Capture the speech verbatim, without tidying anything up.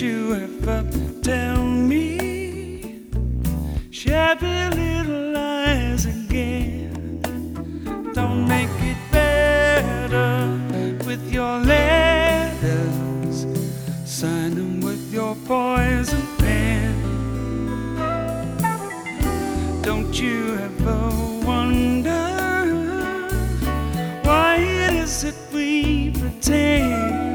you ever tell me shabby little lies again. Don't make it better with your letters, sign them with your poison pen. Don't you ever wonder why it is that we pretend